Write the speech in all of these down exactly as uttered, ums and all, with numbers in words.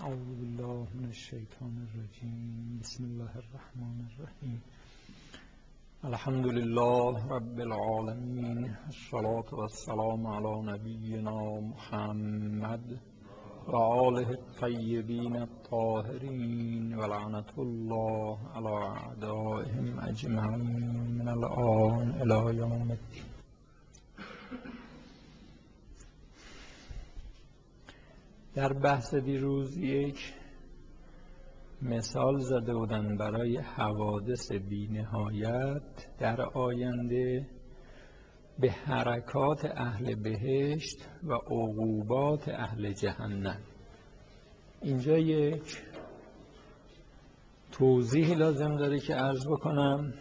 اعوذ بالله من الشیطان الرجیم. بسم الله الرحمن الرحیم. الحمد لله رب العالمین، الصلاة والسلام علی نبینا محمد و آله الطیبین الطاهرین و لعنة الله علی اعدائهم اجمعین من الآن الی یوم الدین. در بحث دیروز یک مثال زده بودن برای حوادث بی نهایت در آینده به حرکات اهل بهشت و عقوبات اهل جهنم. اینجا یک توضیح لازم داره که عرض بکنم.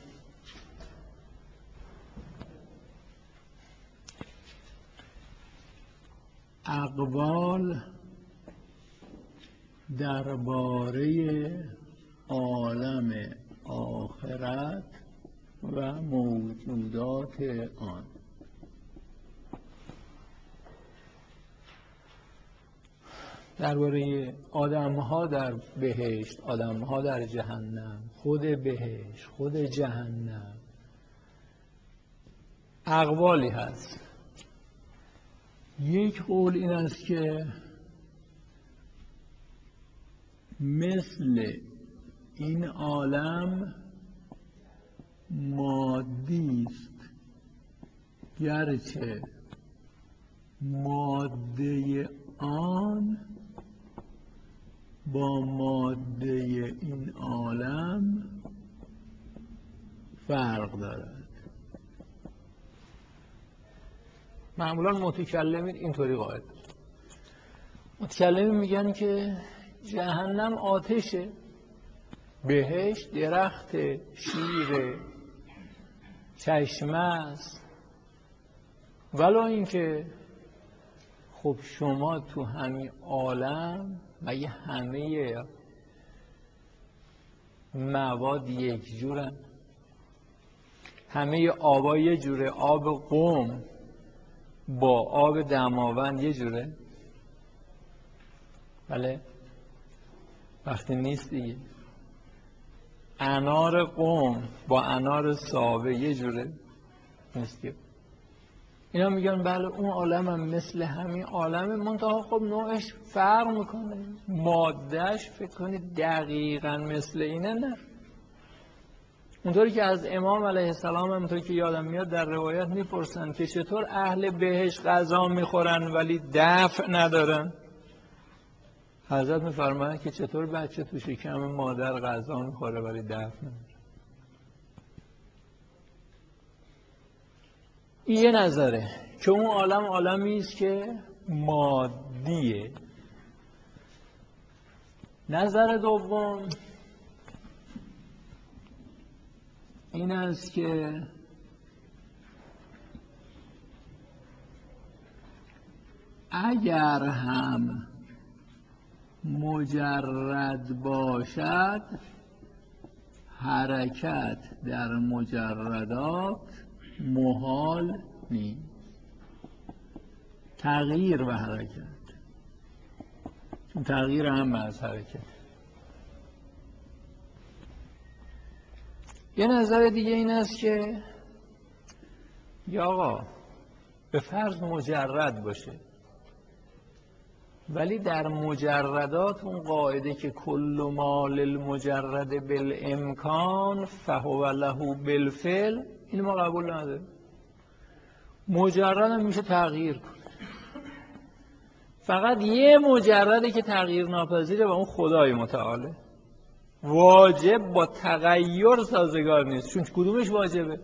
اقوال درباره عالم آخرت و موجودات آن. درباره آدم‌ها در بهشت، آدم‌ها در جهنم، خود بهشت، خود جهنم، اقوالی هست. یک قول این است که مثل این عالم مادی است، گرچه ماده آن با ماده این عالم فرق دارد. معمولا متکلمین اینطوری قائل، متکلمین میگن که جهنم آتشه، بهشت درخت شیر چشمه است. ولی اینکه خب شما تو همین عالم مگه همه مواد یک جورن؟ همه آبا یه جوره؟ آب قم با آب دماوند یه جوره؟ بله وقتی نیست دیگه. انار قم با انار ساوه یه جوره؟ نیست که. اینا میگن بله اون عالم هم مثل همین عالمه، منتها خب نوعش فرق میکنه، مادهش فکر کنید دقیقا مثل اینه. نه اونطوری که از امام علیه السلام، همونطوری که یادم میاد در روایت میپرسن که چطور اهل بهشت غذا میخورن ولی دفع ندارن. حضرت میفرماید که چطور بچه تو شکم مادر غذا میخوره ولی دفع نداره. این یه نظره که اون عالم عالمی است که مادیه. نظر دوم این است که اگر هم مجرد باشد، حرکت در مجردات محال نیست. تغییر و حرکت، چون تغییر هم از حرکت. یه نظر دیگه این است که یا آقا به فرض مجرد باشه، ولی در مجردات اون قاعده که کل ما للمجرد بالامکان فهو له بالفعل، این ما قبول نداریم. مجرد هم میشه تغییر کنه، فقط یه مجرده که تغییر ناپذیره و اون خدای متعاله. واجب با تغییر سازگار نیست. چون کدومش واجبه؟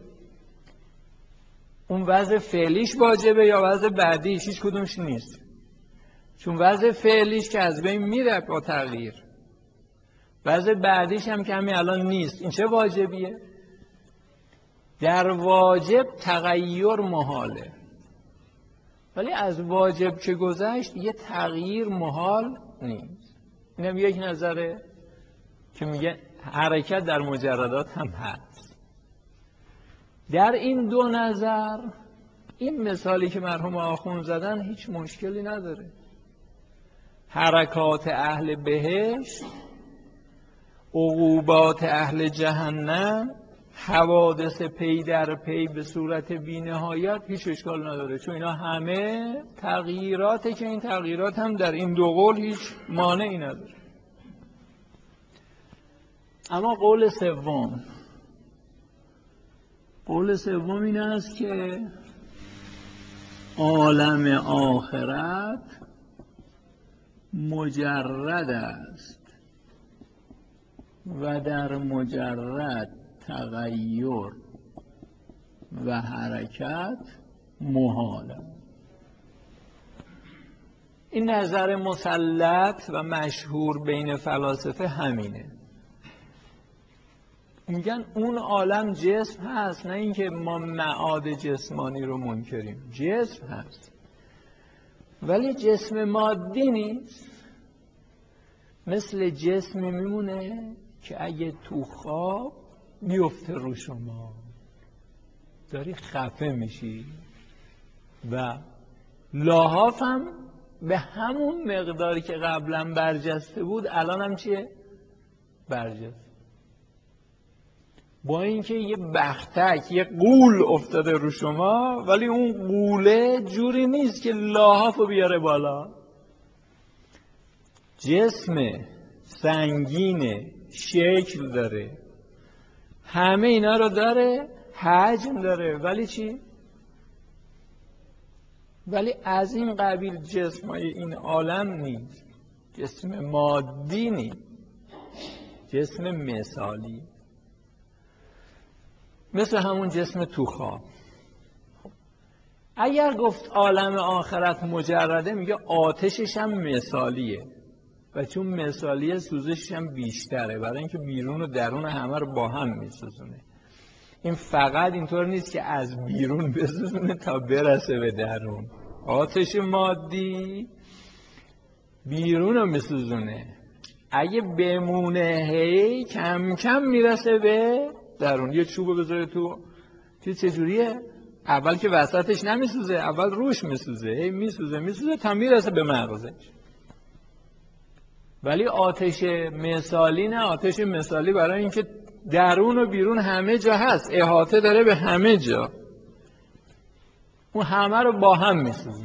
اون وضع فعلیش واجبه یا وضع بعدیش؟ هیچ کدومش نیست. چون وضع فعلیش که از بین میره با تغییر، وضع بعدیش هم که همین الان نیست. این چه واجبیه؟ در واجب تغییر محاله، ولی از واجب که گذشت یه تغییر محال نیست. اینم یک نظره که میگه حرکت در مجردات هم هست. در این دو نظر این مثالی که مرحوم آخوند زدن هیچ مشکلی نداره. حرکات اهل بهشت، عقوبات اهل جهنم، حوادث پی در پی به صورت بی‌نهایت هیچ اشکال نداره، چون اینا همه تغییراته که این تغییرات هم در این دو قول هیچ مانعی نداره. اما قول سوم، قول سوم این است که عالم آخرت مجرد است و در مجرد تغییر و حرکت محاله. این نظر مسلط و مشهور بین فلاسفه همینه. میگن اون عالم جسم هست، نه اینکه ما معاد جسمانی رو منکریم، جسم هست ولی جسم مادی نیست. مثل جسم میمونه که اگه تو خواب بیفته رو شما، داری خفه میشی و لاحاف هم به همون مقداری که قبلا برجسته بود الان هم چیه؟ برجسته. با اینکه یه بختک، یه غول افتاده رو شما، ولی اون غوله جوری نیست که لاحافو بیاره بالا. جسم سنگینه، شکل داره، همه اینا رو داره، حجم داره، ولی چی؟ ولی از این قبیل جسمای این عالم نیست، جسم مادی نیست، جسم مثالی، مثل همون جسم تو خواب. اگر گفت عالم آخرت مجرده، میگه آتشش هم مثالیه و چون مثالیه سوزشش هم بیشتره، برای اینکه بیرون و درون همه رو با هم میسوزونه. این فقط اینطور نیست که از بیرون بسوزونه تا برسه به درون. آتش مادی بیرون رو میسوزونه، اگه بمونه هی کم کم میرسه به درون. یه چوبو بذاره تو چیز چجوریه؟ اول که وسطش نمیسوزه، اول روش میسوزه، هی میسوزه میسوزه تا میرسه به مغزش. ولی آتش مثالی نه، آتش مثالی برای اینکه درون و بیرون همه جا هست، احاطه داره به همه جا، اون همه رو با هم میسوزه.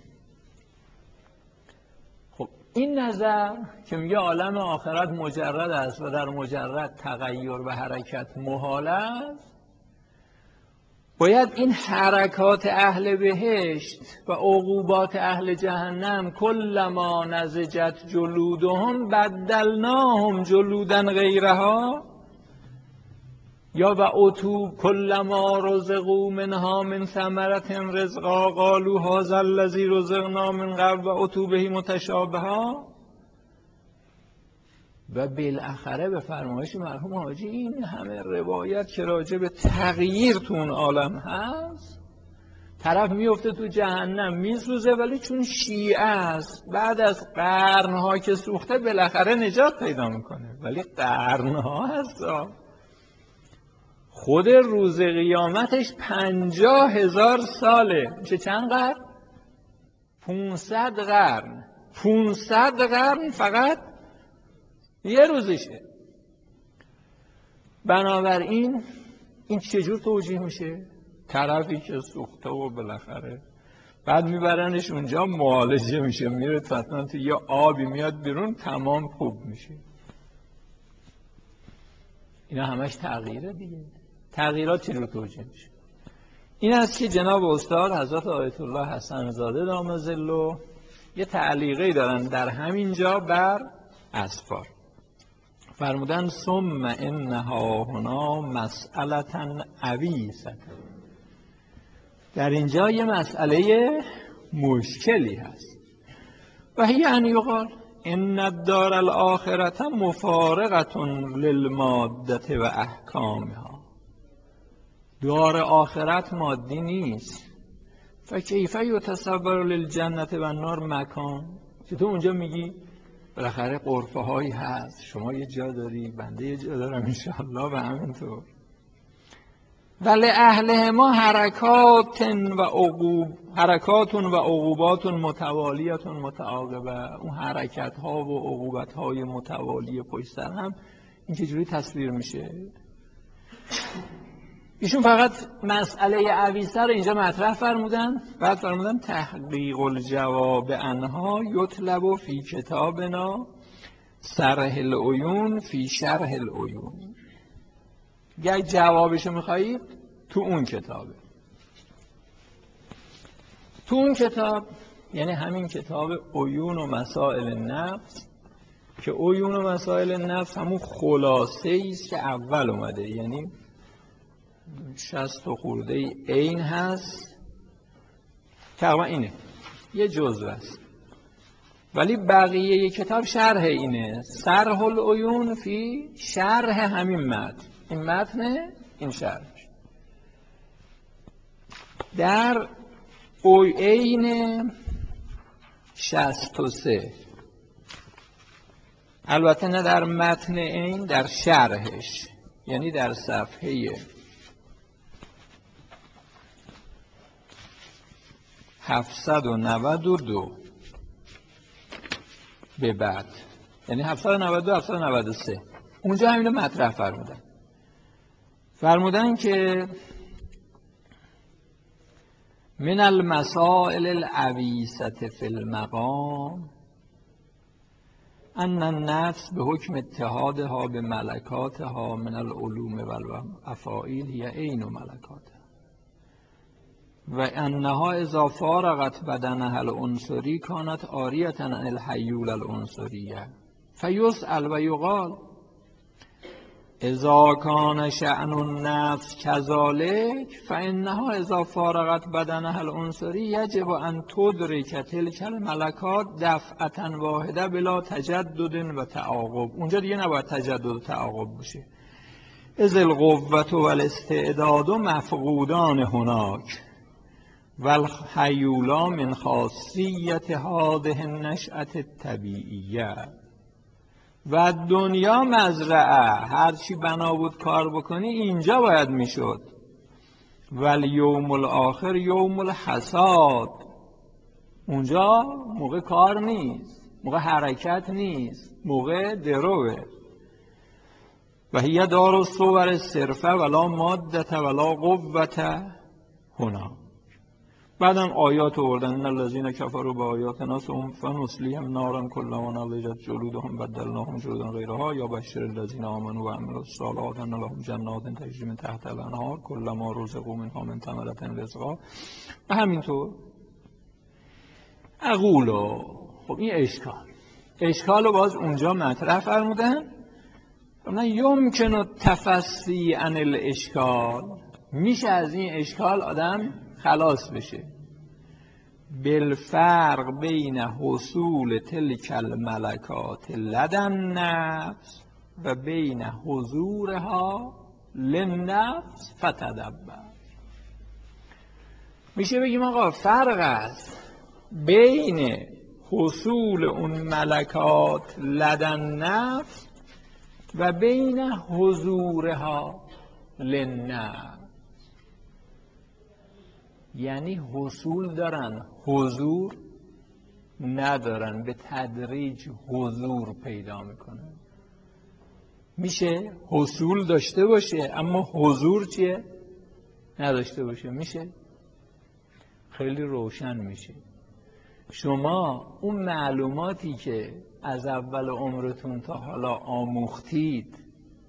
خب این نظر که میگه عالم آخرت مجرد است و در مجرد تغییر و حرکت محال است، باید این حرکات اهل بهشت و عقوبات اهل جهنم کلما نضجت جلودهم بدلناهم جلودا غیرها، یا و اتو کلما رزقوا منها من ثمرة رزقا قالوا هذا الذی رزقنا من قبل و اتو به متشابها. و بالاخره به فرمایش مرحوم حاجی این همه روایت که راجع به تغییر تو اون عالم هست، طرف میفته تو جهنم میسوزه، ولی چون شیعه است بعد از قرنها که سوخته بالاخره نجات پیدا میکنه، ولی قرنها هست. خود روز قیامتش پنجاه هزار ساله، میشه چند قرن؟ پونصد قرن. پونصد قرن فقط یه روزشه. بنابراین این چجور توجیه میشه؟ طرفی که سوخته و بالاخره بعد میبرنش اونجا معالجه میشه، میره فتنان تو یه آبی میاد بیرون، تمام خوب میشه. اینا همش تغییره دیگه. تغییرات چجور توجیه میشه؟ این است که جناب استاد حضرت آیت الله حسن زاده دام ظله یه تعلیقی دارن در همین جا بر اسفار. فرمودن ثم انها هنا مسئلة عویصة. در اینجا یه مسئله مشکلی هست. و هی ان یقال ان الدار الاخرة مفارقة للمادة و احکامها. دار آخرت مادی نیست. فکیف یتصور للجنة و النار مکان. چطور اونجا میگی بالاخره غرفه هایی هست، شما یه جا داری، بنده یه جا دارم انشاءالله و همینطور. ولی اهل ما حرکات و عقوب حرکات و عقوبات متوالیت متعاقبه. اون حرکت ها و عقوبت های متوالی پشت سر هم این چجوری تصویر میشه؟ ایشون فقط مسئله عویسه رو اینجا مطرح فرمودن، بعد فرمودن تحقیق الجواب عنها یطلب فی کتابنا شرح العیون فی شرح العیون. اگه جوابشو میخوایید تو اون کتابه. تو اون کتاب یعنی همین کتاب عیون و مسائل نفس، که عیون و مسائل نفس همون خلاصه ایست که اول اومده، یعنی شصت و خورده این هست، تقریبا اینه، یه جزء است، ولی بقیه کتاب شرح اینه. شرح العیون فی شرح همین متن. این متن، این شرح در عین شصت و سه، البته نه در متن این، در شرحش، یعنی در صفحه هفتصد و نود و دو به بعد، یعنی هفتصد و نود و دو هفتصد و نود و سه، اونجا همین رو مطرح فرمودن. فرمودن که من المسائل العویسة فی المقام ان النفس به حکم اتحادها به ملکاتها من العلوم و الافاعیل هی عین ملکاتها و انها اذا فارقت بدنها العنصری کانت عاریة عن الحیول العنصریه فیسأل و یقال اذا کان شأن النفس کذالک فانها اذا فارقت بدنها العنصری یجب ان تدرک تلک الملکات دفعة واحده بلا تجدد و تعاقب. اونجا دیگه نباید تجدد و تعاقب بشه. اذ القوة والاستعداد مفقودان هناک والحیولا من خاصیت هذه النشأة الطبیعیه و دنیا مزرعه، هرچی بنا بود کار بکنی اینجا باید میشد. ولی یوم الاخر یوم الحصاد، اونجا موقع کار نیست، موقع حرکت نیست، موقع دروه. و هی دار الصور صرفه ولا مادة ولا قوة هنا. بعدم آیات آوردن ان الذين كفروا بآیاتنا ثم فنصلیهم نارا كلما نضجت جلودهم بدلناهم جلودا غیرها یا بشر الذين آمنوا وعملوا الصالحات ان لهم جنات تجری من تحتها الانهار كلما رزقوا منها من ثمرة رزقا. و همینطور اقولا. خب این اشکال اشکال رو باز اونجا مطرح فرمودن. نه یمکن التفصی عن الاشکال، میشه از این اشکال آدم خلاص بشه. بالفرق بین حصول تلک الملکات لدن نفس و بین حضورها للنفس فتدبر. میشه بگیم آقا فرق است بین حصول اون ملکات لدن نفس و بین حضورها للنفس. یعنی حصول دارن، حضور ندارن، به تدریج حضور پیدا میکنن. میشه حصول داشته باشه اما حضور چیه؟ نداشته باشه. میشه؟ خیلی روشن میشه. شما اون معلوماتی که از اول عمرتون تا حالا آموختید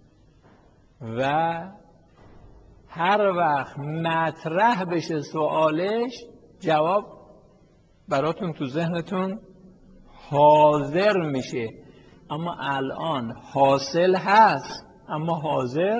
و هر وقت مطرح بشه سوالش جواب براتون تو ذهنتون حاضر میشه، اما الان حاصل هست اما حاضر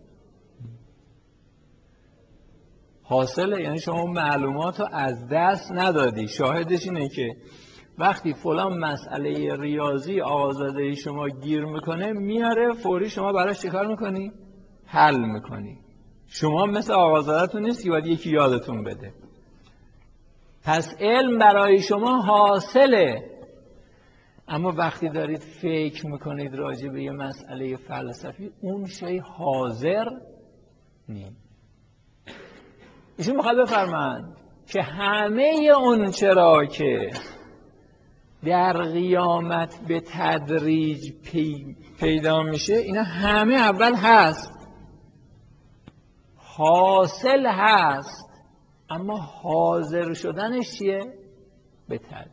حاصله. یعنی شما معلومات رو از دست ندادی. شاهدش اینه که وقتی فلان مسئله ریاضی آقازاده شما گیر میکنه میاره فوری شما براش چیکار میکنی؟ حل میکنی. شما مثل آقازاده‌تون نیست که باید یکی یادتون بده. پس علم برای شما حاصله، اما وقتی دارید فکر میکنید راجع به یه مسئله فلسفی اون شی حاضر نیست. ایشون میخواد بفرمایند که همه اون چرا که در قیامت به تدریج پی پیدا میشه اینا همه اول هست، حاصل هست، اما حاضر شدنش چیه؟ به تدریج.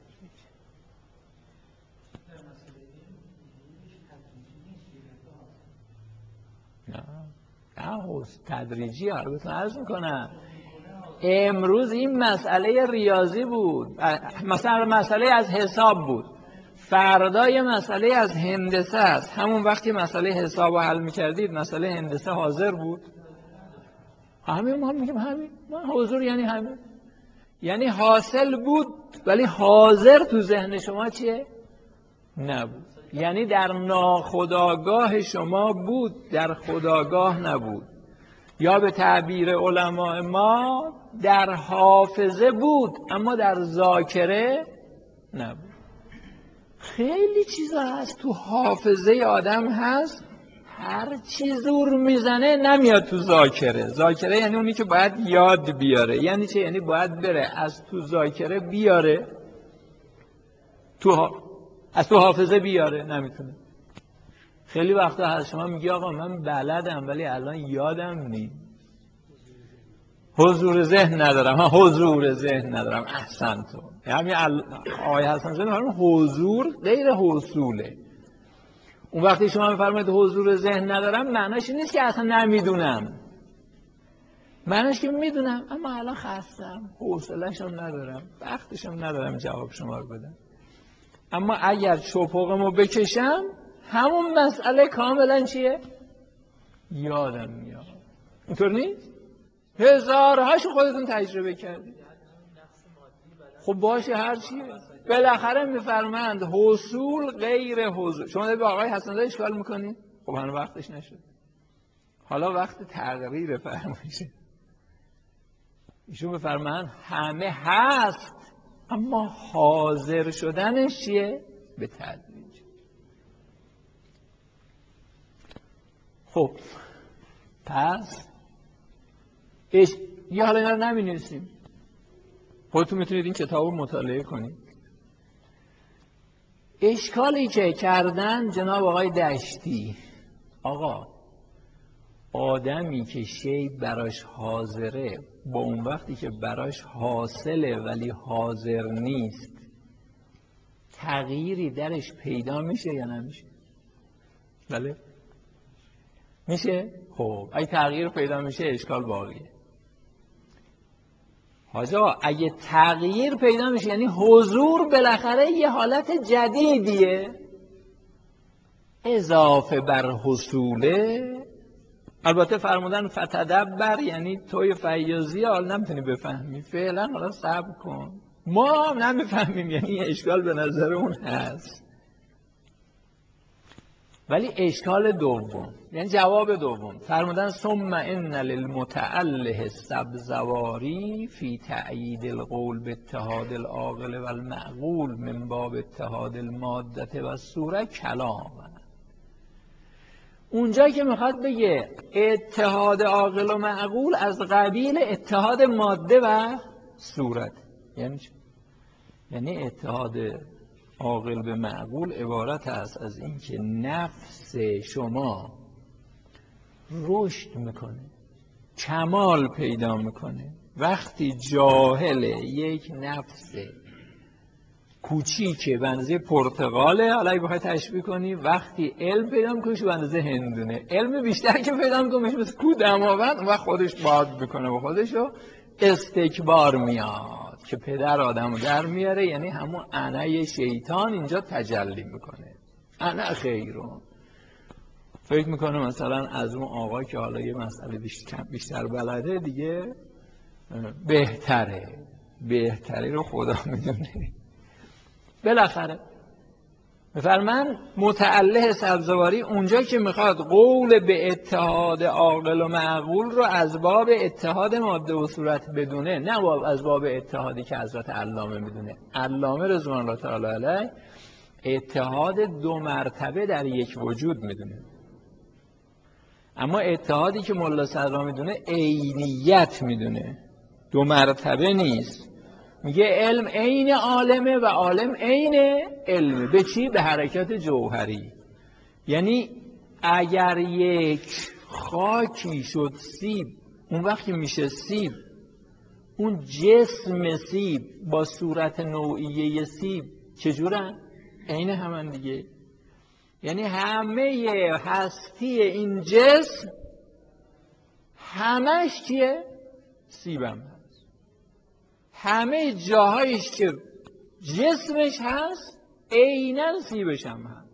نه نه تدریجی ها رو بهتون عرض میکنم. امروز این مسئله ریاضی بود، مثلا مسئله از حساب بود، فردا یه مسئله از هندسه است. همون وقتی مسئله حساب رو حل میکردید مسئله هندسه حاضر بود. همین ما میگیم همین ما حضور یعنی همین، یعنی حاصل بود ولی حاضر تو ذهن شما چیه؟ نبود. یعنی در ناخودآگاه شما بود، در خودآگاه نبود. یا به تعبیر علماء ما در حافظه بود اما در ذاکره نبود. خیلی چیزا هست تو حافظه آدم هست، هر چی زور میزنه نمیاد تو ذاکره. ذاکره یعنی اونی که باید یاد بیاره. یعنی چه؟ یعنی باید بره از تو ذاکره بیاره تو ها... از تو حافظه بیاره، نمیتونه. خیلی وقتا هست شما میگی آقا من بلدم ولی الان یادم نیست، حضور ذهن ندارم. ها حضور ذهن ندارم. احسن تو همین آقای حسن زاده میگن حضور غیر حصوله. اون وقتی شما میفرمایید حضور ذهن ندارم معناش این نیست که اصلا نمیدونم، معناش که میدونم اما الان خستم، حوصله‌شم ندارم، وقتشم ندارم جواب شما رو بدم. اما اگر چپقمو بکشم همون مسئله کاملا چیه؟ یادم میاد. اینطور نیست؟ هزارهاشو خودتون تجربه کردید. خب باشه هر چیه. بالاخره میفرمند حصول غیر حضور. شما دارید با آقای حسن زاده اشکال میکنید؟ خب هنوز وقتش نشد. حالا وقت تغییر فرمایشه. ایشون بفرمایند همه هست اما حاضر شدنش چیه؟ به تدریج. خب پس اش... یه حالا اینا رو نمی‌نویسیم، خودتون میتونید این کتاب رو مطالعه کنید. اشکالی که کردن جناب آقای دشتی، آقا آدمی که شی براش حاضره با اون وقتی که براش حاصله ولی حاضر نیست تغییری درش پیدا میشه یا نمیشه؟ بله میشه. خب اگه تغییر پیدا میشه اشکال باقیه. حاجا اگه تغییر پیدا میشه یعنی حضور بالاخره یه حالت جدیدیه اضافه بر حصوله. البته فرمودن فتدبر یعنی توی فیاضی حال نمیتونی بفهمی، فعلا حالا صبر کن. ما هم نمیفهمیم یعنی اشکال به نظر اون هست. ولی اشکال دوم یعنی جواب دوم فرمودن ثم ان للمتأله السبزواری فی تأیید القول به اتحاد العاقل و المعقول من باب اتحاد الماده و الصوره کلام. اونجا که میخواد بگه اتحاد عاقل و معقول از قبیل اتحاد ماده و صورت، یعنی چه؟ یعنی اتحاد عاقل به معقول عبارت است از اینکه نفس شما رشد میکنه، کمال پیدا میکنه. وقتی جاهل یک نفس کوچیکه به اندازه پرتقاله، حالا اگه بخوای تشبیه کنی وقتی علم پیدا میکنه به اندازه هندونه، علم بیشتر که پیدا میکنه مثل کو دماوند و خودش باد میکنه و خودشو استکبار میاد که پدر آدمو در میاره. یعنی همون انا شیطان اینجا تجلی میکنه. انا خیرون فکر میکنه مثلا از اون آقا که حالا یه مسئله بیشتر, بیشتر بلده دیگه بهتره، بهتری رو خدا میدونه. بالاخره میفرمان متأله سبزواری اونجا که میخواد قول به اتحاد عاقل و معقول رو از باب اتحاد ماده و صورت بدونه، نه از باب اتحادی که حضرت علامه میدونه. علامه رضوان الله تعالی علیه اتحاد دو مرتبه در یک وجود میدونه، اما اتحادی که ملا صدرا میدونه عینیت میدونه. دو مرتبه نیست. میگه علم عین عالمه و عالم عین علمه. به چی؟ به حرکت جوهری. یعنی اگر یک خاکی شد سیب، اون وقت که میشه سیب، اون جسم سیب با صورت نوعیه سیب چجورن؟ عین همن دیگه. یعنی همه هستی این جسم همش چیه؟ سیبم هست. همه جاهایش که جسمش هست عیناً سیبش هم هست.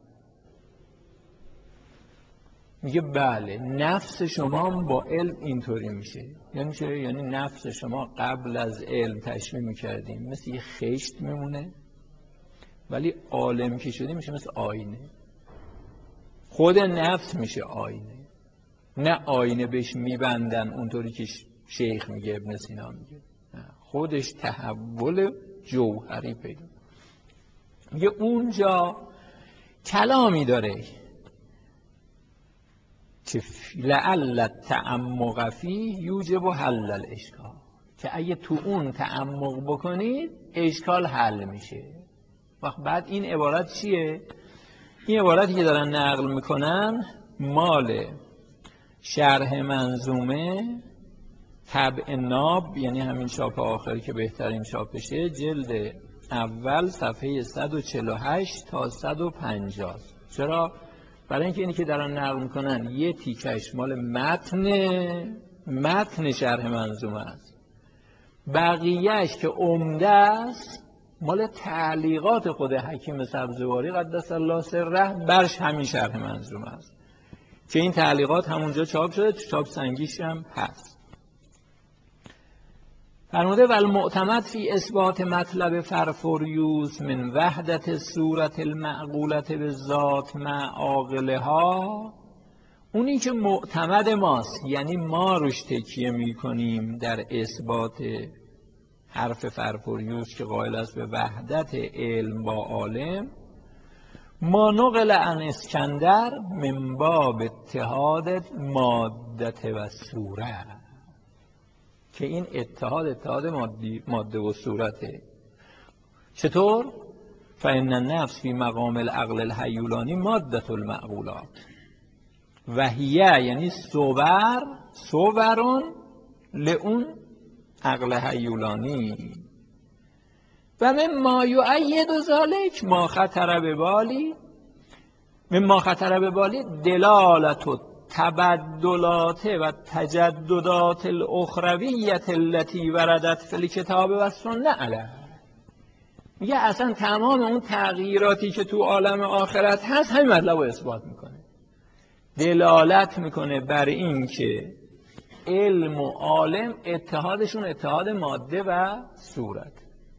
میگه بله نفس شما با علم اینطوری میشه. یعنی چه؟ یعنی نفس شما قبل از علم تشریح میکردیم مثل یه خشت میمونه، ولی عالم که شدی میشه مثل آینه. خود نفس میشه آینه، نه آینه بهش میبندن اونطوری که شیخ میگه، ابن سینا میگه، خودش تحول جوهری پیدا. میگه اونجا کلامی داره که لعل التعمق فیه یوجب حل الاشکال، که اگه تو اون تعمق بکنید اشکال حل میشه. وقت بعد این عبارت چیه؟ این عبارتی که دارن نقل میکنن مال شرح منظومه طبع ناب، یعنی همین چاپ آخری که بهترین چاپشه، جلد اول صفحه صد و چهل و هشت تا صد و پنجاه. چرا؟ برای اینکه اینی که دارن نقل میکنن یه تیکش مال متن متن شرح منظومه است، بقیهش که عمده است مال تعلیقات خود حکیم سبزواری قدس الله سره برش همین شرح منظومه است که این تعلیقات همونجا چاپ شده، چاپ سنگیش هم هست. فرموده والمعتمد فی اثبات مطلب فرفوریوس من وحدت صورت المعقولت به ذات مع عاقلها، اونی که معتمد ماست، یعنی ما روش تکیه می کنیم در اثبات حرف فرفوریوس که قائل است به وحدت علم با عالم، ما نقل عن اسکندر من باب اتحاد مادت و صورت، که این اتحاد اتحاد ماده و صورته. چطور؟ فإن النفس فی مقام العقل الهیولانی مادت المعقولات و هیه، یعنی صور صورون لئون عقل هیولانی. و مما یؤید ذلک ما خطر به بالی، مما خطر به بالی دلالت و تبدلات و تجددات الاخرویت التي وردت فی الکتاب و سنه علیه. میگه اصلا تمام اون تغییراتی که تو عالم آخرت هست همین مطلب رو اثبات میکنه، دلالت میکنه بر این که علم و عالم اتحادشون اتحاد ماده و صورت.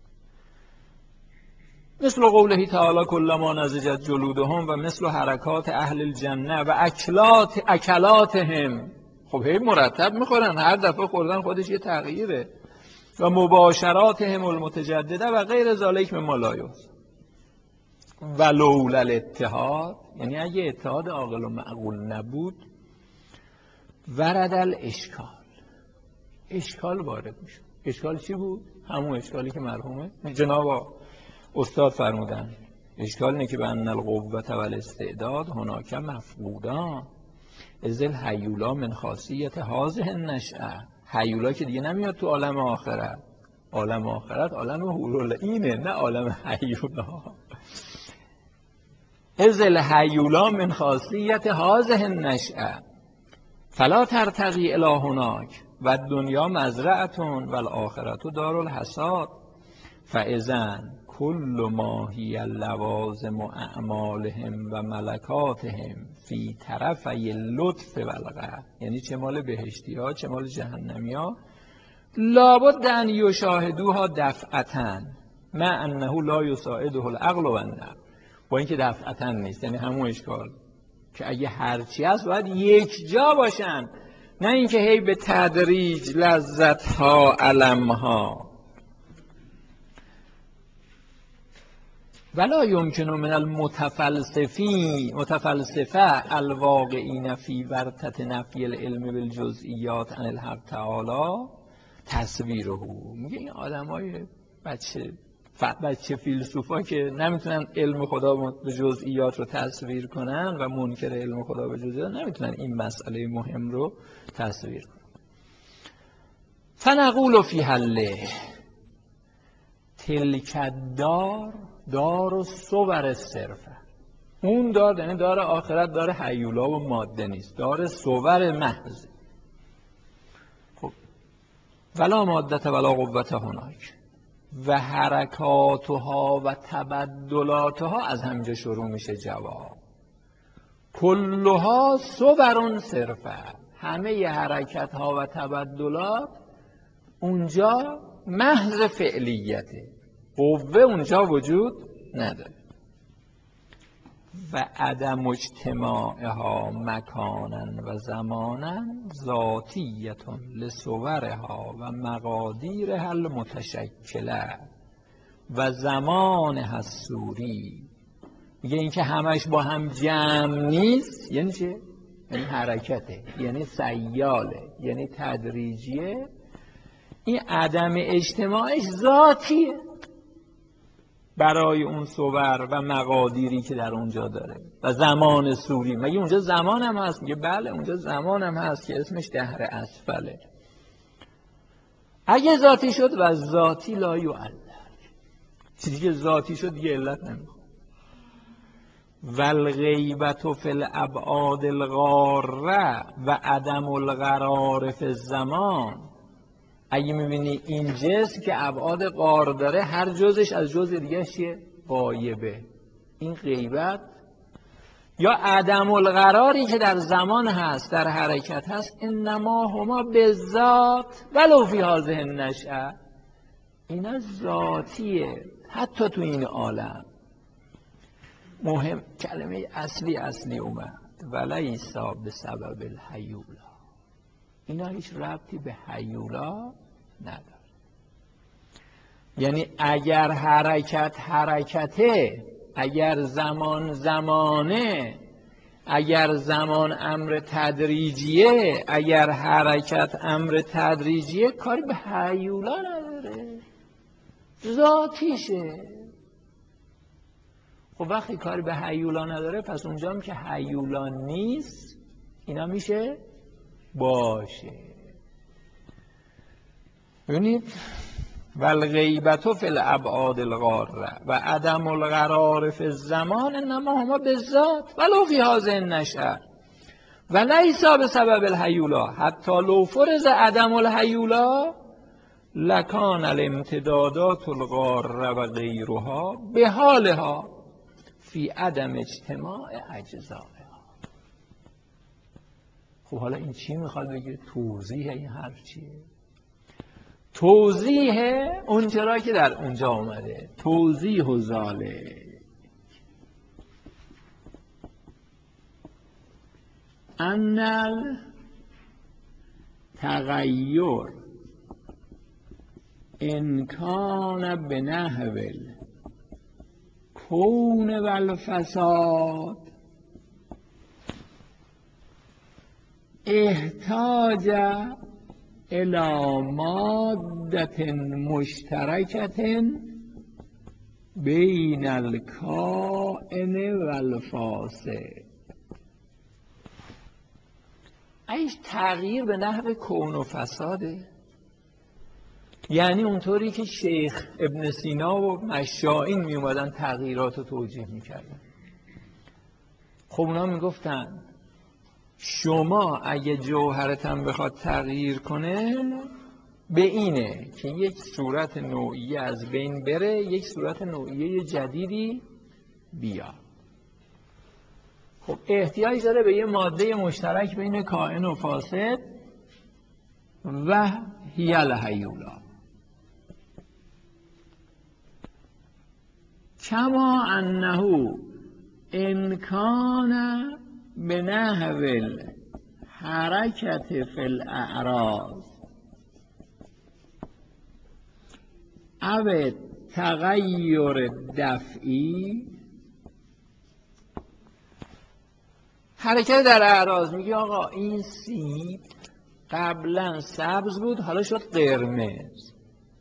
مثل قوله تعالی کلما نضجت جلودهم و مثل حرکات اهل الجنه و اکلات اکلاتهم. خب هی مرتب میخورن، هر دفعه خوردن خودش یه تغییره. و مباشراتهم المتجدده و غیر ذالک مما لا یحصی. و لولا الاتحاد، یعنی اگه اتحاد عاقل و معقول نبود، ورد الاشکال، اشکال وارد میشه. اشکال چی بود؟ همون اشکالی که مرحومه جناب استاد فرمودن. اشکال اینه که به ان القوة و الاستعداد هناک مفقودان از الهیولا من خاصیت هذه النشأه. هیولا که دیگه نمیاد تو عالم آخرت، عالم آخرت عالم حورالعینه، نه عالم هیولا. از الهیولا من خاصیت هذه النشأه فلا ترتقی الی هناک و دنیا مزرعتون و الاخرت دار الحصاد. فاذن کل ما هی لوازم و اعمالهم و ملکاتهم فی طرفی لطف و القهر، یعنی چه مال بهشتی ها چه مال جهنمی ها، لابد ان یشاهدوها دفعتن مع انه لا یساعده العقل و النقل. با اینکه دفعتن نیست، یعنی همون اشکال که اگه هرچی هست باید یک جا باشن، نه اینکه هی به تدریج لذت ها علم ها. ولا یمکن من المتفلسفین متفلسفه الواقعین فی ورطة نفی العلم بالجزئیات عن الحق تعالی تصویره. میگه این آدمای بچه بچه فیلسوفا که نمیتونن علم خدا به جزئیات رو تصویر کنن و منکر علم خدا به جزئیات نمیتونن این مسئله مهم رو تصویر کنن. فنقول فی حله تلک الدار دار و صور صرفه. اون دار یعنی دار آخرت دار هیولا و ماده نیست، دار صور محض. خب ولا مادت ولا قوت هناک و حرکاتها و تبدلاتها از همینجا شروع میشه جواب. کلها صور صرفه، همه ی حرکت ها و تبدلات اونجا محض فعلیته، قوه اونجا وجود نداره. و عدم اجتماعها مکانا و زمانا ذاتیتون لصورها و مقادیرها المتشکله و زمان حسوری. میگه این که همش با هم جمع نیست یعنی چه؟ یعنی حرکته، یعنی سیاله، یعنی تدریجیه. این عدم اجتماعش ذاتیه برای اون صور و مقادیری که در اونجا داره و زمان سوری. مگه اونجا زمان هم هست؟ میگه بله اونجا زمان هم هست که اسمش دهر اسفله. اگه ذاتی شد و ذاتی لا یعلل، چیزی که ذاتی شد دیگه علت نمیخواد. والغیبت فی الابعاد الغاره و عدم القرار فی الزمان. اگه میبینی این جسم که ابعاد غار داره، هر جزش از جز دیگه چیه؟ غایبه. این غیبت یا عدم القراری که در زمان هست، در حرکت هست. انما هما بالذات ولو فی هذه النشأه. اینا ذاتیه حتی تو این عالم. مهم کلمه اصلی اصلی اومد ولیس بسبب الهیولا. اینا هیچ ربطی به هیولا نداره. یعنی اگر حرکت حرکته، اگر زمان زمانه، اگر زمان امر تدریجیه، اگر حرکت امر تدریجیه، کاری به هیولا نداره، ذاتیشه. خب وقتی کاری به هیولا نداره، پس اونجا هم که هیولا نیست اینا میشه باشه. ببینید والغیبت فی الابعاد الغاره و عدم القرار فی الزمان انما هما بالذات ولو فی هذه النشأه و لیس بسبب الهیولا. حتی لو فرض عدم الهیولا لکان الامتدادات الغاره و غیرها به حالها فی عدم اجتماع اجزائها. خب حالا این چی میخواد بگه؟ توضیح این حرف چیه؟ توضیح اون چرا که در اونجا آمده. توضیح و ذالک ان تغییر ان کان بنحو کون و الفساد احتاج الى مادت مشترکت بین الکائن و الفاسد. ایش تغییر به نحو کون و فساده، یعنی اونطوری که شیخ ابن سینا و مشائین می اومدن تغییرات رو توجیه می کردن. خب اونا می گفتن شما اگه جوهرتم بخواد تغییر کنه به اینه که یک صورت نوعیه از بین بره، یک صورت نوعیه جدیدی بیا. خب احتیاج داره به یه ماده مشترک بین کائن و فاسد و هی الهیولا. کما انه ان کان بنحو الحرکت فی الاعراض او تغییر دفعی. حرکت در اعراض میگه آقا این سیب قبلا سبز بود حالا شد قرمز،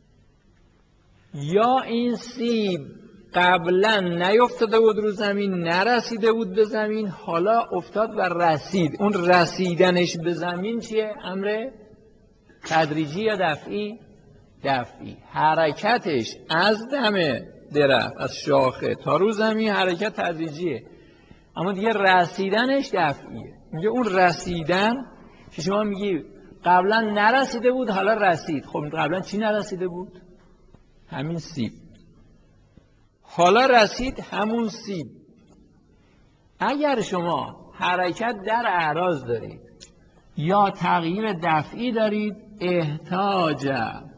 یا این سیب قبلا نیفتاده بود رو زمین، نرسیده بود به زمین، حالا افتاد و رسید. اون رسیدنش به زمین چیه؟ امر تدریجی یا دفعی؟ دفعی. حرکتش از دم درخت، از شاخه تا رو زمین حرکت تدریجیه، اما دیگه رسیدنش دفعیه. میگه اون رسیدن که شما میگی قبلا نرسیده بود حالا رسید، خب قبلا چی نرسیده بود؟ همین سیب. حالا رسید همون سیب. اگر شما حرکت در اعراض دارید یا تغییر دفعی دارید، احتاج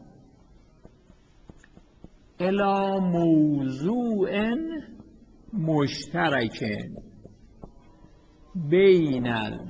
الی موضوع مشترک بین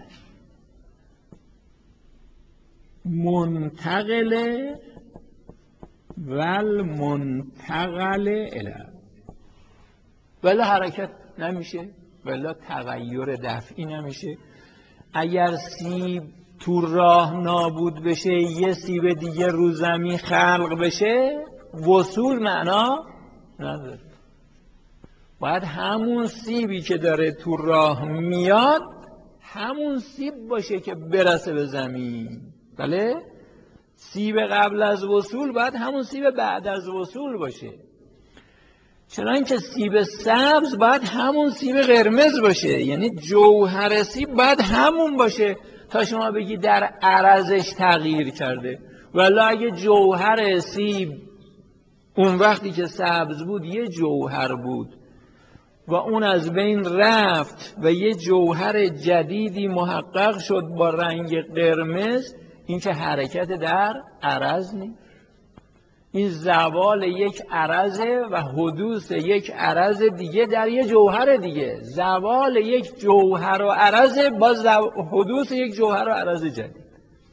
المنتقل و المنتقل الیه. ولی حرکت نمیشه، ولی تغییر دفعی نمیشه. اگر سیب تو راه نابود بشه، یه سیب دیگه رو زمین خلق بشه، وصول معنا نداره. باید همون سیبی که داره تو راه میاد همون سیب باشه که برسه به زمین. بله؟ سیب قبل از وصول باید همون سیب بعد از وصول باشه. چنانکه سیب سبز باید همون سیب قرمز باشه، یعنی جوهر سیب باید همون باشه تا شما بگی در عرضش تغییر کرده. ولی اگه جوهر سیب اون وقتی که سبز بود یه جوهر بود و اون از بین رفت و یه جوهر جدیدی محقق شد با رنگ قرمز، این که حرکت در عرض نیست. این زوال یک عرضه و حدوث یک عرض دیگه در یه جوهر دیگه. زوال یک جوهر و عرضه با حدوث یک جوهر و عرض جدید.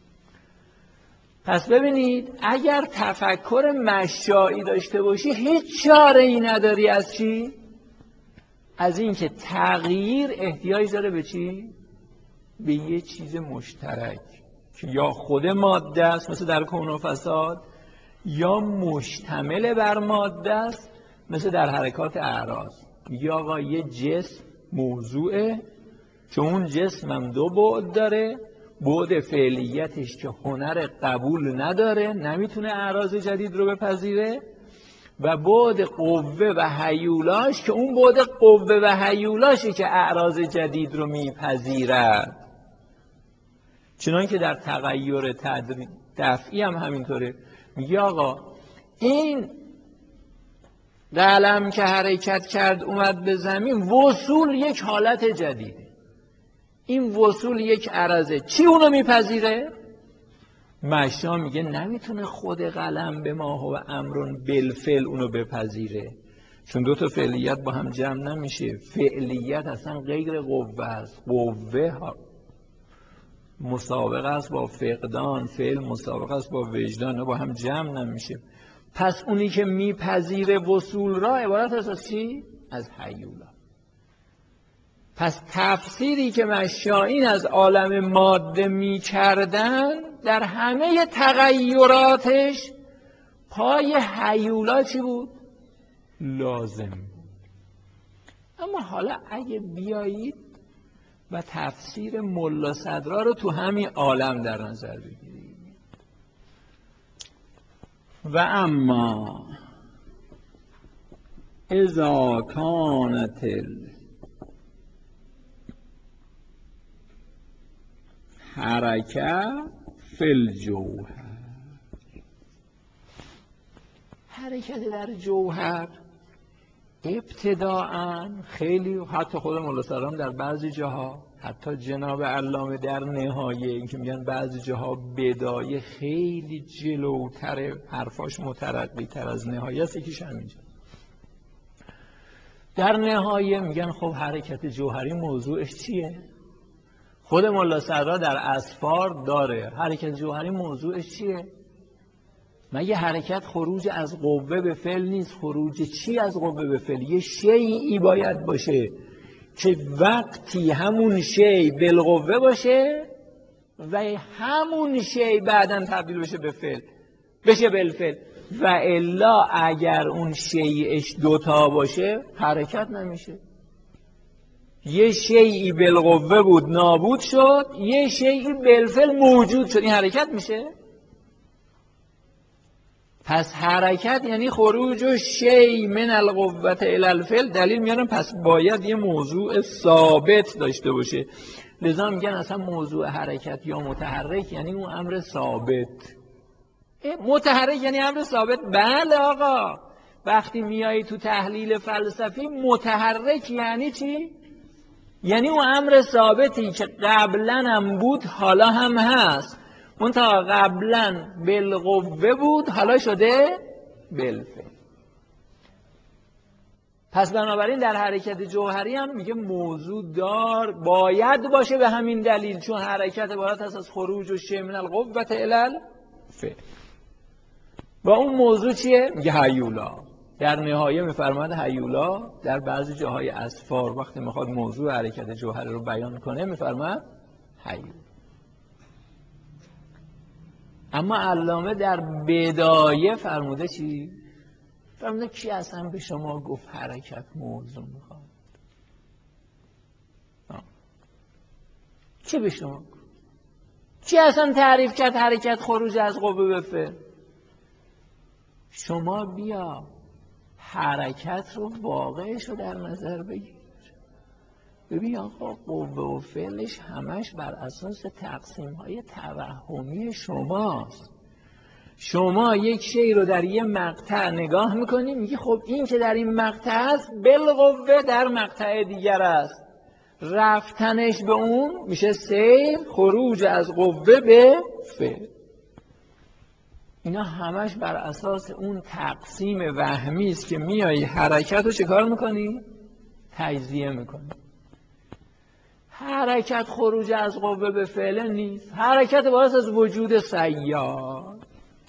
پس ببینید اگر تفکر مشایی داشته باشی هیچ چاره ای نداری از چی؟ از این که تغییر احتیاج داره به چی؟ به یه چیز مشترک که یا خود ماده است مثل در کون و فساد، یا مشتمل بر ماده است مثل در حرکات اعراض. میگه آقا یه جسم موضوعه که اون جسم هم دو بعد داره، بعد فعلیتش که هنر قبول نداره، نمیتونه اعراض جدید رو بپذیره، و بعد قوه و هیولاش که اون بعد قوه و هیولاشی که اعراض جدید رو میپذیرد. چنان که در تغییر دفعی هم همینطوره. میگه آقا این قلم که حرکت کرد اومد به زمین، وصول یک حالت جدیده. این وصول یک عرضه، چی اونو میپذیره؟ مشا میگه نمیتونه خود قلم به ما و امرون بالفعل اونو بپذیره، چون دو تا فعلیت با هم جمع نمیشه. فعلیت اصلا غیر قوه است، قوه مسابقه است با فقدان، فعل مسابقه است با وجدان، با هم جمع نمیشه. پس اونی که میپذیره وصول را عبارت است از چی؟ از هیولا. پس تفسیری که مشائین از عالم ماده میکردن در همه تغییراتش پای هیولا چی بود؟ لازم بود. اما حالا اگه بیایید و تفسیر ملا صدرا رو تو همین عالم در نظر بگیرید. و اما اذا کانت الحرکه فی الجوهر، حرکت در جوهر ابتداعا خیلی، حتی خود مولا صدرا در بعضی جاها، حتی جناب علامه در نهایه، این که میگن بعضی جاها بدایه خیلی جلوتر، حرفاش مترقی تر از نهایه است، یکیش همینجا. در نهایه میگن خب حرکت جوهری موضوعش چیه؟ خود مولا صدرا در اسفار داره حرکت جوهری موضوعش چیه؟ مگه حرکت خروج از قوه به فعل نیست؟ خروج چی از قوه به فعل؟ یه شیئی باید باشه که وقتی همون شی بالقوه باشه و همون شی بعداً تبدیل بشه به فعل، بشه بالفعل. و الا اگر اون شیءش دوتا باشه حرکت نمیشه. یه شیئی بالقوه بود نابود شد، یه شیئی بالفعل موجود شد، این حرکت میشه؟ پس حرکت یعنی خروج شیء من القوة الی الفعل. دلیل میارم پس باید یه موضوع ثابت داشته باشه. لذا میگن اصلا موضوع حرکت یا متحرک یعنی اون امر ثابت. متحرک یعنی امر ثابت. بله آقا، وقتی میایی تو تحلیل فلسفی متحرک یعنی چی؟ یعنی اون امر ثابتی که قبلا هم بود حالا هم هست، اون تا قبلا بالقوه بود حالا شده بالفعل. پس بنابراین در حرکت جوهری هم میگه موضوع دار باید باشه به همین دلیل، چون حرکت عبارت هست از خروج و شیء من القوة الی الفعل. و اون موضوع چیه؟ میگه هیولا. در نهایه میفرماد هیولا در بعضی جاهای اسفار وقتی میخواد موضوع حرکت جوهری رو بیان کنه میفرماد هیولا. اما علامه در بدایه فرموده چی؟ فرموده کی اصلا به شما گفت حرکت موضوع میخواد؟ کی به شما گفت؟ کی اصلا تعریف کرد حرکت خروج از قوه به فعل؟ شما بیا حرکت رو واقعش رو در نظر بگیر. ببین آقا قوه و فعلش همش بر اساس تقسیم های توهمی شماست. شما یک شی رو در یه مقطع نگاه میکنی میگی خب این که در این مقطع است بالقوه در مقطع دیگر است، رفتنش به اون میشه سیر، خروج از قوه به فعل. اینا همش بر اساس اون تقسیم وهمی است که میایی حرکت رو چه کار میکنی؟ تجزیه میکنی. حرکت خروج از قوه به فعل نیست. حرکت باعث از وجود سیال.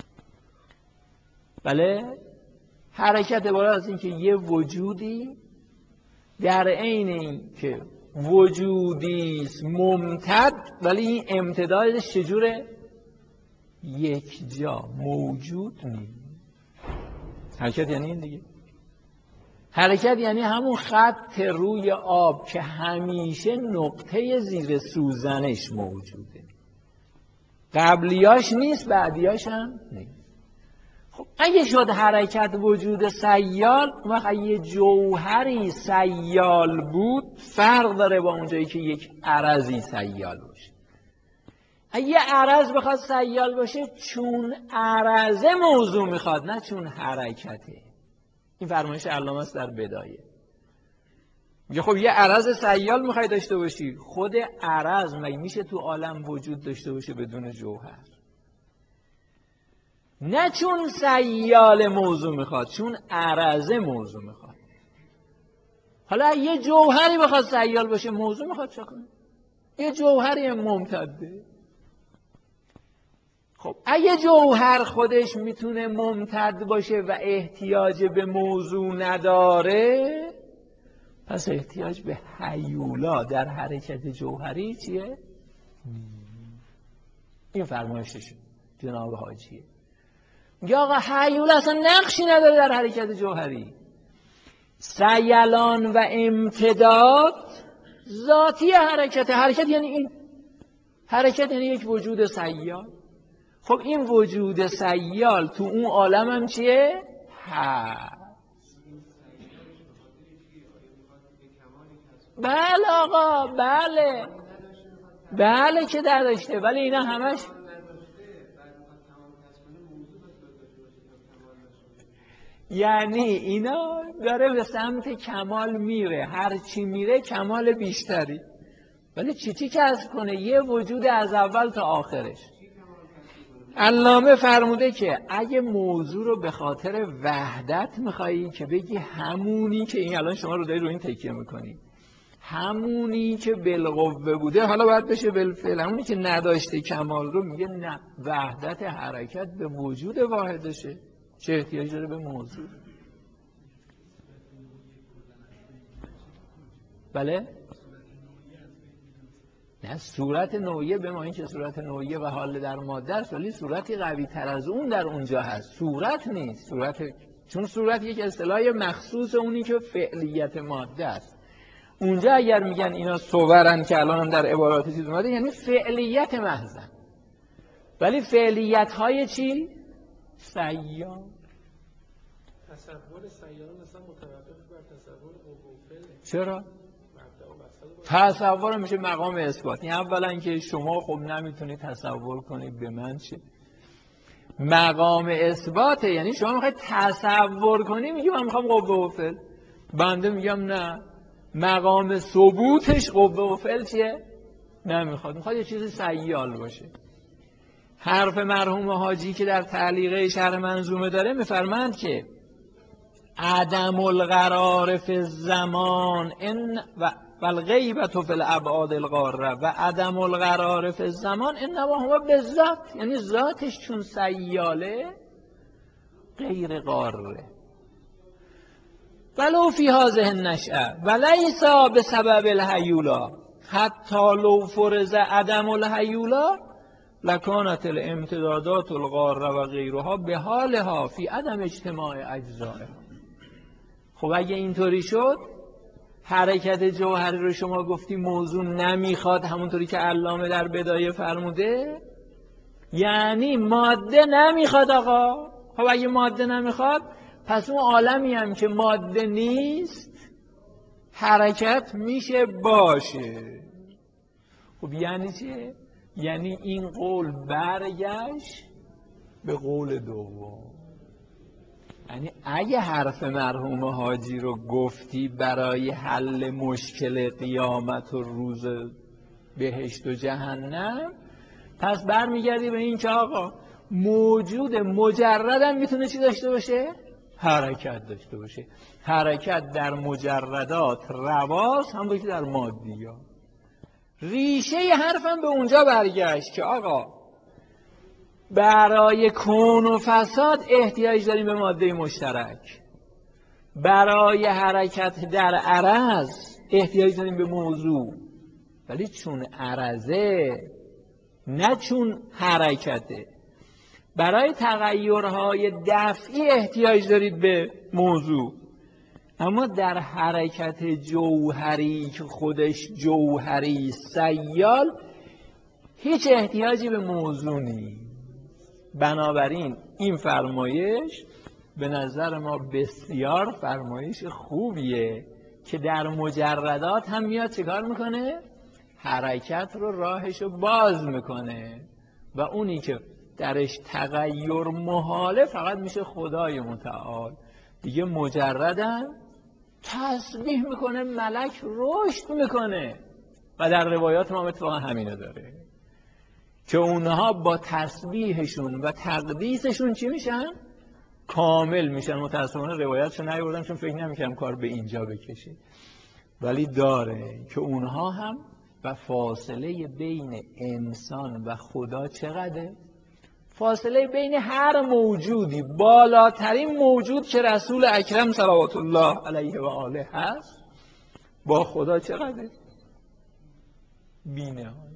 بله؟ حرکت عبارت از این که یه وجودی در عین این که وجودی است ممتد، ولی این امتدادش چجوره؟ یک جا موجود نیست. حرکت یعنی این دیگه. حرکت یعنی همون خط روی آب که همیشه نقطه زیر سوزنش موجوده، قبلیاش نیست بعدیاش هم نیست. خب اگه شد حرکت وجود سیال، اون وقت اگه جوهری سیال بود فرق داره با اونجایی که یک عرضی سیال باشه. اگه عرض بخواد سیال باشه چون عرضه موضوع میخواد، نه چون حرکته. این فرمایش علامه است در بدایه. میگه خب یه عرض سیال میخوای داشته باشی، خود عرض مگه میشه تو عالم وجود داشته باشه بدون جوهر؟ نه چون سیال موضوع میخواد، چون عرضه موضوع میخواد. حالا یه جوهری بخواد سیال باشه موضوع میخواد چه کنه؟ یه جوهری ممتده. خب اگه جوهر خودش میتونه ممتد باشه و احتیاج به موضوع نداره، پس احتیاج به هیولا در حرکت جوهری چیه؟ این فرمایشش جناب حاجیه. میگه آقا هیولا اصلا نقشی نداره در حرکت جوهری. سیلان و امتداد ذاتی حرکت. حرکت یعنی این. حرکت یعنی یک وجود سیال. خب این وجود سیال تو اون عالم هم چیه؟ هست. بله آقا، بله بله که نداشته، ولی اینا همش یعنی اینا داره به سمت کمال میره، هر چی میره کمال بیشتری، ولی چی چی کسب کنه؟ یه وجود از اول تا آخرش. علامه فرموده که اگه موضوع رو به خاطر وحدت میخوایی که بگی همونی که این الان شما رو داری رو این تکیه میکنی، همونی که بالقوه بوده حالا باید بشه بالفعل، همونی که نداشته کمال رو میگه نه، وحدت حرکت به وجود واحدشه، چه احتیاج داره به موضوع؟ بله؟ نه صورت نوعیه به ما این که صورت نوعیه و حال در ماده است، ولی صورتی قوی تر از اون در اونجا هست. صورت نیست، صورت چون صورت یک اصطلاح مخصوص اونی که فعلیت ماده است. اونجا اگر میگن اینا صورن که الان هم در عبارات چیز اومده، یعنی فعلیت محضن. ولی فعلیت های چی؟ سیار. تصور سیار مثلا متوقف بر تصور قوه. چرا؟ تصور میشه مقام اثبات. این اولا که شما خب نمیتونید تصور کنید به من چه مقام اثباته، یعنی شما میخواید تصور کنی، میگی من میخوام قوه و فعل. بنده میگم نه، مقام ثبوتش قوه و فعل چیه؟ نمیخواد، میخواد یه چیزی سیال باشه. حرف مرحوم حاجی که در تعلیقه شرح منظومه داره میفرماند که عدم القرار فی الزمان ان و والغیبت فی الابعاد القاره و عدم القرار فی الزمان انما هو بالذات، یعنی ذاتش چون سیاله غیر قاره. ولو فی هذه النشأه وليس بسبب الهیولا حتی لو فرض عدم الهیولا لکانت الامتدادات القاره و غیرها به حالها فی عدم اجتماع اجزائها. خب اگه اینطوری شد، حرکت جوهری رو شما گفتی موضوع نمیخواد، همونطوری که علامه در بدایه فرموده، یعنی ماده نمیخواد آقا. خب اگه ماده نمیخواد، پس اون عالمی هم که ماده نیست حرکت میشه باشه. خب یعنی چه؟ یعنی این قول برگشت به قول دوم. یعنی اگه حرف مرحوم حاجی رو گفتی برای حل مشکل قیامت و روز بهشت و جهنم، پس برمیگردی به این که آقا موجود مجرد هم میتونه چی داشته باشه؟ حرکت داشته باشه. حرکت در مجردات رواست، هم باشه در مادیات. ریشه حرفم به اونجا برگشت که آقا برای کون و فساد احتیاج داریم به ماده مشترک، برای حرکت در عرض احتیاج داریم به موضوع، ولی چون عرضه نه چون حرکته. برای تغییرهای دفعی احتیاج دارید به موضوع، اما در حرکت جوهری که خودش جوهری سیال هیچ احتیاجی به موضوع نیست. بنابراین این فرمایش به نظر ما بسیار فرمایش خوبیه که در مجردات هم میاد چیکار میکنه؟ حرکت رو راهشو باز میکنه و اونی که درش تغییر محاله فقط میشه خدای متعال. دیگه مجردم تسبیح میکنه، ملک رشد میکنه و در روایات ما اتفاقا همینو داره که اونها با تسبیحشون و تقدیسشون چی میشن؟ کامل میشن. متاسفانه روایتشو نیاوردم چون فکر نمیکنم کار به اینجا بکشه، ولی داره که اونها هم و فاصله بین انسان و خدا چقدره؟ فاصله بین هر موجودی، بالاترین موجود که رسول اکرم صلوات الله علیه و آله هست، با خدا چقدره؟ بی‌نهایت.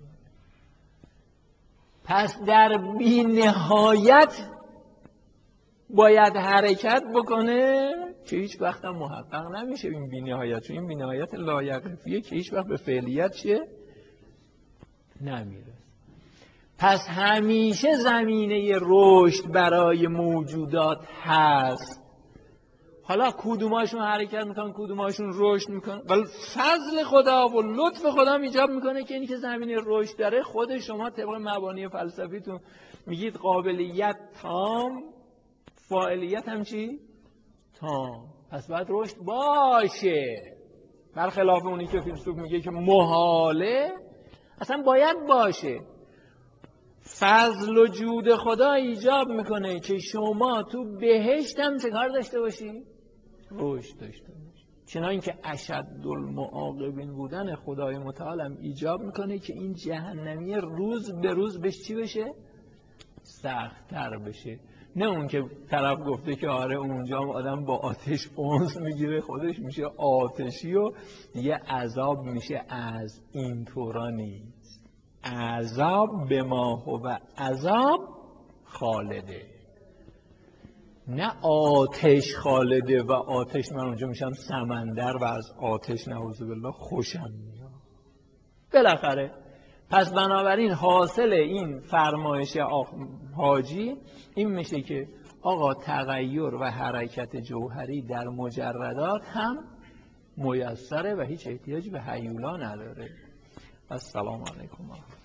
پس در بی‌نهایت باید حرکت بکنه که هیچ وقت هم محقق نمیشه این بی‌نهایت، چون این بی‌نهایت لایقفیه که هیچ وقت به فعلیت چیه؟ نمیره. پس همیشه زمینه رشد برای موجودات هست. حالا کدوماشون حرکت میکنن، کدوماشون رشد میکنن، ولی فضل خدا و لطف خدا ایجاب میکنه که اینی که زمینه رشد داره، خود شما طبق مبانی فلسفیتون میگید قابلیت تام، فاعلیت هم چی؟ تام. پس باید رشد باشه، برخلاف اونی که فیلسوف میگه که محاله، اصلا باید باشه. فضل و جود خدا ایجاب میکنه که شما تو بهشت هم چه کار داشته باشی؟ رشد داشته باشی. چنان که اشد المعاقبین بودن خدای متعال هم ایجاب میکنه که این جهنمی روز به روز بهش چی بشه؟ سخت‌تر بشه. نه اون که طرف گفته که آره اونجا آدم با آتش انس میگیره، خودش میشه آتشی و دیگه عذاب میشه. از این طورا نیست. عذاب به ما هو عذاب خالده، نه آتش خالده و آتش من اونجا میشم سمندر و از آتش نعوذ بالله خوشم میاد. بالاخره پس بنابراین حاصل این فرمایش حاجی این میشه که آقا تغییر و حرکت جوهری در مجردات هم میسره و هیچ احتیاجی به هیولا نداره. السلام علیکم.